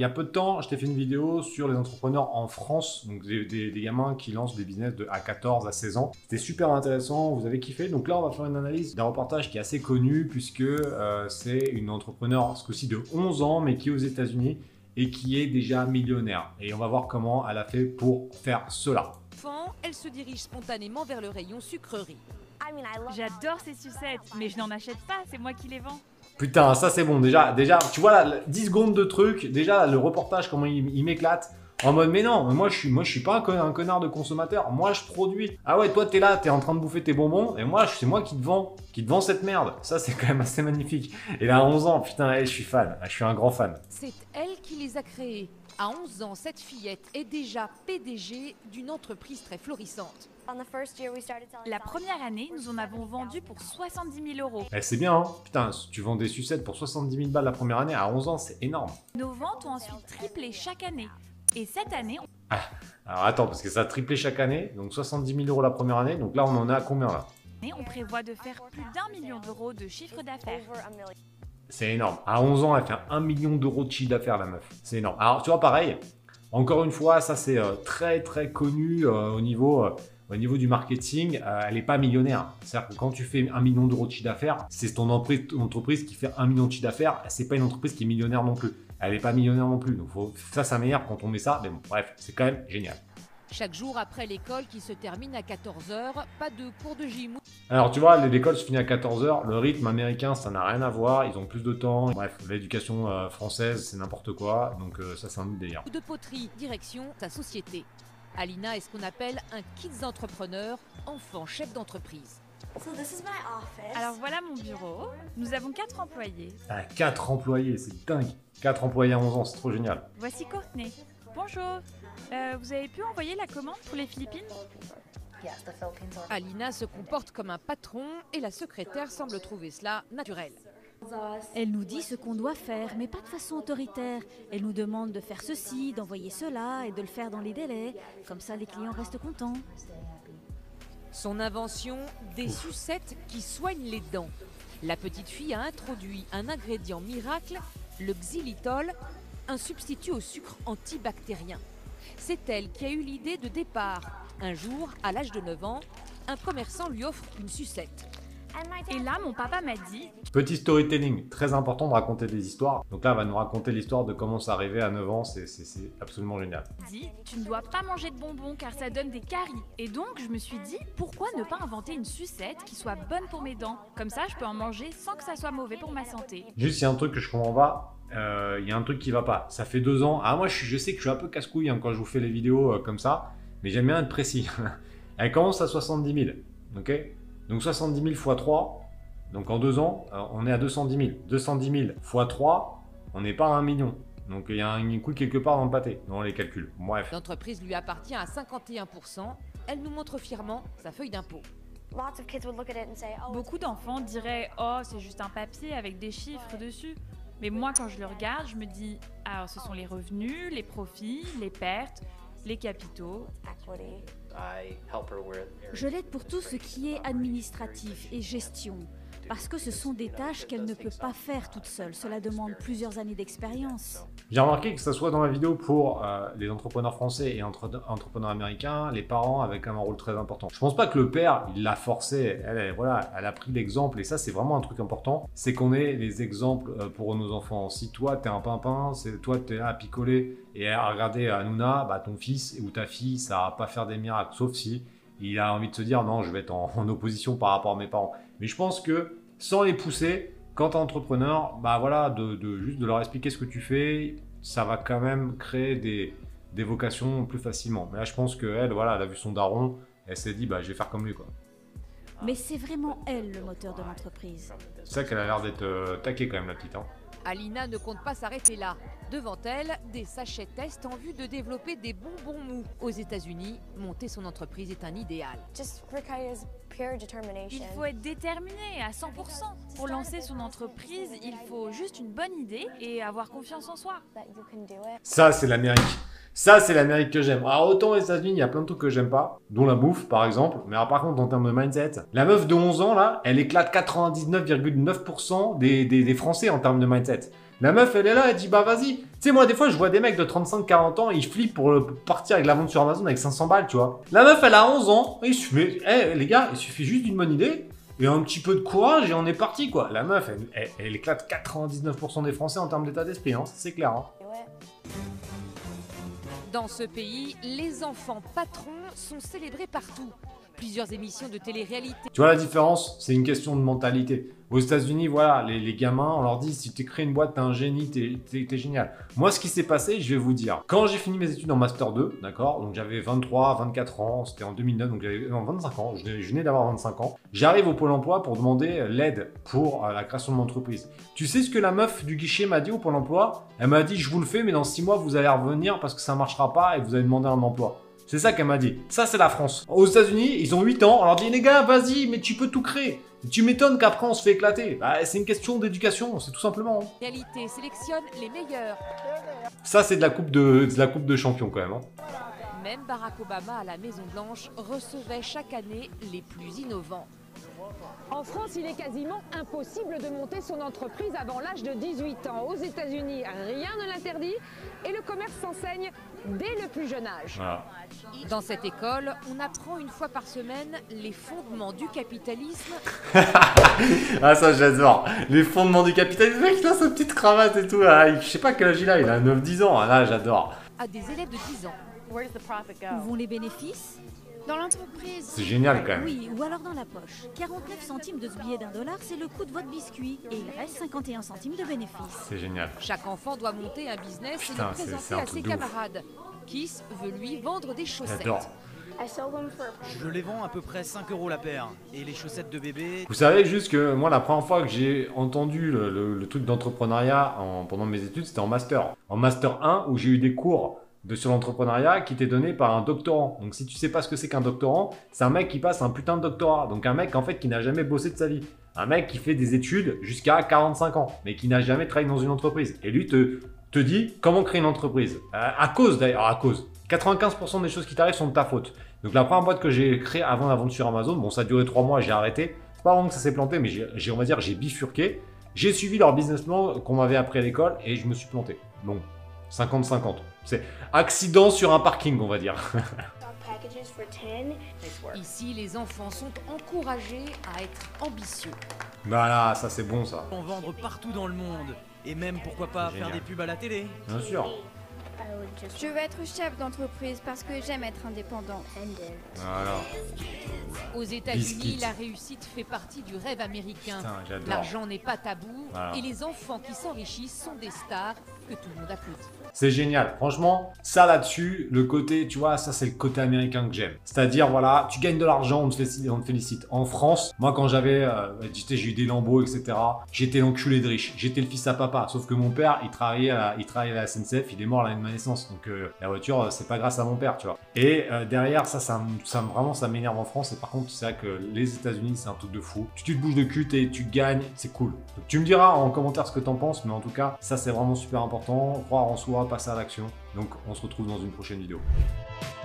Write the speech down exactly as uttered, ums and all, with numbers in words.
il y a peu de temps, je t'ai fait une vidéo sur les entrepreneurs en France, donc des, des, des gamins qui lancent des business de à quatorze à seize ans. C'était super intéressant, vous avez kiffé. Donc là, on va faire une analyse d'un reportage qui est assez connu puisque euh, c'est une entrepreneur, ce coup-ci de onze ans, mais qui est aux États-Unis et qui est déjà millionnaire. Et on va voir comment elle a fait pour faire cela. Elle se dirige spontanément vers le rayon sucrerie. J'adore ces sucettes, mais je n'en achète pas, c'est moi qui les vends. Putain, ça c'est bon. Déjà, déjà, tu vois là, dix secondes de truc. Déjà, le reportage, comment il, il m'éclate. En mode, mais non, moi je suis, moi je suis pas un connard, un connard de consommateur. Moi je produis. Ah ouais, toi t'es là, t'es en train de bouffer tes bonbons. Et moi, c'est moi qui te vends, qui te vend cette merde. Ça c'est quand même assez magnifique. Et là, à onze ans, putain, hey, je suis fan. Je suis un grand fan. C'est elle qui les a créés. À onze ans, cette fillette est déjà P D G d'une entreprise très florissante. La première année, nous en avons vendu pour soixante-dix mille euros. Eh, c'est bien, hein. Putain, tu vends des sucettes pour soixante-dix mille balles la première année, à onze ans, c'est énorme. Nos ventes ont ensuite triplé chaque année. Et cette année... On... Ah, alors attends, parce que ça a triplé chaque année, donc soixante-dix mille euros la première année, donc là on en est à combien là? On prévoit de faire plus d'un million d'euros de chiffre d'affaires. C'est énorme. À onze ans, elle fait un million d'euros de chiffre d'affaires, la meuf. C'est énorme. Alors, tu vois, pareil, encore une fois, ça c'est euh, très très connu euh, au, niveau, euh, au niveau du marketing. Euh, elle n'est pas millionnaire. C'est-à-dire que quand tu fais un million d'euros de chiffre d'affaires, c'est ton entreprise, ton entreprise qui fait un million de chiffre d'affaires. C'est pas une entreprise qui est millionnaire non plus. Elle n'est pas millionnaire non plus. Donc, faut, ça, ça m'énerve quand on met ça. Mais bon, bref, c'est quand même génial. Chaque jour après l'école qui se termine à quatorze heures, pas de cours de gym. Alors tu vois, l'école se finit à quatorze heures, le rythme américain ça n'a rien à voir, ils ont plus de temps. Bref, l'éducation euh, française c'est n'importe quoi, donc euh, ça c'est un autre délire. De poterie, direction ta société. Alina est ce qu'on appelle un kids entrepreneur, enfant chef d'entreprise. Alors voilà mon bureau, nous avons quatre employés. Ah, quatre employés, c'est dingue. quatre employés à onze ans, c'est trop génial. Voici Courtney. Bonjour, euh, vous avez pu envoyer la commande pour les Philippines? Alina se comporte comme un patron et la secrétaire semble trouver cela naturel. Elle nous dit ce qu'on doit faire, mais pas de façon autoritaire. Elle nous demande de faire ceci, d'envoyer cela et de le faire dans les délais. Comme ça, les clients restent contents. Son invention, des sucettes qui soignent les dents. La petite fille a introduit un ingrédient miracle, le xylitol, un substitut au sucre antibactérien. C'est elle qui a eu l'idée de départ. Un jour, à l'âge de neuf ans, un commerçant lui offre une sucette. Et là, mon papa m'a dit... Petit storytelling, très important de raconter des histoires. Donc là, elle va nous raconter l'histoire de comment ça arrivait à neuf ans, c'est absolument génial. Dit, tu ne dois pas manger de bonbons car ça donne des caries. Et donc, je me suis dit, pourquoi ne pas inventer une sucette qui soit bonne pour mes dents? Comme ça, je peux en manger sans que ça soit mauvais pour ma santé. Juste, il y a un truc que je comprends pas. Il euh, y a un truc qui va pas. Ça fait deux ans. Ah, moi, je, je sais que je suis un peu casse-couille hein, quand je vous fais les vidéos euh, comme ça. Mais j'aime bien être précis. Elle commence à soixante-dix mille. Ok? Donc soixante-dix mille fois trois. Donc en deux ans, euh, on est à deux cent dix mille. deux cent dix mille fois trois, on n'est pas à un million. Donc il y a un couille quelque part dans le pâté, dans les calculs. Bref. L'entreprise lui appartient à cinquante et un pour cent. Elle nous montre fièrement sa feuille d'impôt. Beaucoup d'enfants diraient « Oh, c'est juste un papier avec des chiffres dessus ». Mais moi, quand je le regarde, je me dis « Alors, ce sont les revenus, les profits, les pertes, les capitaux. » Je l'aide pour tout ce qui est administratif et gestion, parce que ce sont des tâches qu'elle ne peut pas faire toute seule. Cela demande plusieurs années d'expérience. J'ai remarqué que ce soit dans la vidéo pour euh, les entrepreneurs français et entre entrepreneurs américains, les parents avaient quand même un rôle très important. Je pense pas que le père, il l'a forcé, elle, elle, voilà, elle a pris l'exemple et ça c'est vraiment un truc important, c'est qu'on ait les exemples pour nos enfants. Si toi t'es un pimpin, c'est toi t'es là à picoler et à regarder Hanouna, bah ton fils ou ta fille, ça va pas faire des miracles, sauf si il a envie de se dire non, je vais être en, en opposition par rapport à mes parents. Mais je pense que sans les pousser, quand tu es entrepreneur, bah voilà, de, de, juste de leur expliquer ce que tu fais, ça va quand même créer des, des vocations plus facilement. Mais là, je pense qu'elle, voilà, elle a vu son daron, elle s'est dit, bah, je vais faire comme lui, quoi. Mais c'est vraiment elle le moteur de l'entreprise. C'est ça qu'elle a l'air d'être euh, taquée quand même, la petite. Hein. Alina ne compte pas s'arrêter là. Devant elle, des sachets tests en vue de développer des bonbons mous. Aux États-Unis, monter son entreprise est un idéal. Il faut être déterminé à cent pour cent. Pour lancer son entreprise, il faut juste une bonne idée et avoir confiance en soi. Ça, c'est l'Amérique. Ça, c'est l'Amérique que j'aime. Alors, autant aux États-Unis, il y a plein de trucs que j'aime pas, dont la bouffe, par exemple. Mais alors, par contre, en termes de mindset, la meuf de onze ans, là, elle éclate quatre-vingt-dix-neuf virgule neuf pour cent des, des, des Français en termes de mindset. La meuf, elle est là, elle dit bah vas-y. Tu sais, moi, des fois, je vois des mecs de trente-cinq quarante ans, ils flippent pour, pour partir avec la vente sur Amazon avec cinq cents balles, tu vois. La meuf, elle a onze ans. Et il suffit, mais, hey, les gars, il suffit juste d'une bonne idée et un petit peu de courage et on est parti, quoi. La meuf, elle, elle, elle éclate quatre-vingt-dix-neuf pour cent des Français en termes d'état d'esprit, hein, c'est clair. Hein. Dans ce pays, les enfants patrons sont célébrés partout. Plusieurs émissions de télé-réalité. Tu vois la différence? C'est une question de mentalité. Aux États-Unis, voilà, les, les gamins, on leur dit si tu crées une boîte, t'es un génie, t'es, t'es, t'es génial. Moi, ce qui s'est passé, je vais vous dire. Quand j'ai fini mes études en Master deux, d'accord, donc j'avais vingt-trois, vingt-quatre ans, c'était en deux mille neuf, donc j'avais non, vingt-cinq ans, je, je venais d'avoir vingt-cinq ans. J'arrive au Pôle emploi pour demander l'aide pour euh, la création de mon entreprise. Tu sais ce que la meuf du guichet m'a dit au Pôle emploi? Elle m'a dit, je vous le fais, mais dans six mois, vous allez revenir parce que ça ne marchera pas et vous allez demander un emploi. C'est ça qu'elle m'a dit. Ça, c'est la France. Aux États-Unis, ils ont huit ans. On leur dit, les gars, vas-y, mais tu peux tout créer. Tu m'étonnes qu'après, on se fait éclater. Bah, c'est une question d'éducation, c'est tout simplement. Réalité sélectionne les meilleurs. Ça, c'est de la coupe de, de la coupe de champion quand même. Hein. Même Barack Obama à la Maison-Blanche recevait chaque année les plus innovants. En France, il est quasiment impossible de monter son entreprise avant l'âge de dix-huit ans. Aux États-Unis, rien ne l'interdit et le commerce s'enseigne dès le plus jeune âge. Voilà. Dans cette école, on apprend une fois par semaine les fondements du capitalisme. Ah ça j'adore. Les fondements du capitalisme. Le mec il a sa petite cravate et tout. Ah, je sais pas quel âge il a, il a neuf dix ans. Ah, là j'adore. À des élèves de dix ans. Où vont les bénéfices? Dans l'entreprise. C'est génial quand même. Oui, ou alors dans la poche. quarante-neuf centimes de ce billet d'un dollar, c'est le coût de votre biscuit. Et il reste cinquante et un centimes de bénéfice. C'est génial. Chaque enfant doit monter un business Putain, et le c'est- présenter c'est un à truc ses de ouf. camarades. Kiss veut lui vendre des chaussettes. J'adore. Je les vends à peu près cinq euros la paire. Et les chaussettes de bébé... Vous savez juste que moi la première fois que j'ai entendu le, le- le truc d'entrepreneuriat en- pendant mes études, c'était en master. En master un où j'ai eu des cours de sur l'entrepreneuriat qui étaient donnés par un doctorant. Donc si tu sais pas ce que c'est qu'un doctorant, c'est un mec qui passe un putain de doctorat. Donc un mec en fait qui n'a jamais bossé de sa vie. Un mec qui fait des études jusqu'à quarante-cinq ans, mais qui n'a jamais travaillé dans une entreprise. Et lui te, te dit comment créer une entreprise. Euh, à cause d'ailleurs, à cause. quatre-vingt-quinze pour cent des choses qui t'arrivent sont de ta faute. Donc la première boîte que j'ai créée avant la vente sur Amazon, bon ça a duré trois mois, j'ai arrêté. C'est pas vraiment que ça s'est planté, mais j'ai, j'ai- on va dire j'ai bifurqué. J'ai suivi leur business plan qu'on m'avait appris à l'école et je me suis planté. Donc cinquante cinquante. C'est accident sur un parking, on va dire. Ici, les enfants sont encouragés à être ambitieux. Voilà, ça c'est bon ça. En vendre partout dans le monde. Et même pourquoi pas Génial. faire des pubs à la télé. Bien sûr. Je veux être chef d'entreprise parce que j'aime être indépendant. Voilà. Aux États-Unis, Biscuit. la réussite fait partie du rêve américain. Putain, j'adore. L'argent n'est pas tabou Voilà. et les enfants qui s'enrichissent sont des stars que tout le monde applaudit. C'est génial. Franchement, ça là-dessus, le côté, tu vois, ça c'est le côté américain que j'aime. C'est-à-dire, voilà, tu gagnes de l'argent, on te félicite. On te félicite. En France, moi quand j'avais, euh, tu sais, j'ai eu des lambeaux, et cetera. J'étais l'enculé de riche. J'étais le fils à papa. Sauf que mon père, il travaillait à, il travaillait à la S N C F, il est mort à l'année de ma naissance. Donc euh, la voiture, euh, c'est pas grâce à mon père, tu vois. Et euh, derrière, ça, ça, me- ça me- vraiment, ça m'énerve en France. Et par contre, c'est vrai que les États-Unis, c'est un truc de fou. Tu, tu te bouges de cul et tu gagnes, c'est cool. Donc, tu me diras en commentaire ce que t'en penses, mais en tout cas, ça c'est vraiment super important. Croire en soi, passer à l'action. Donc on se retrouve dans une prochaine vidéo.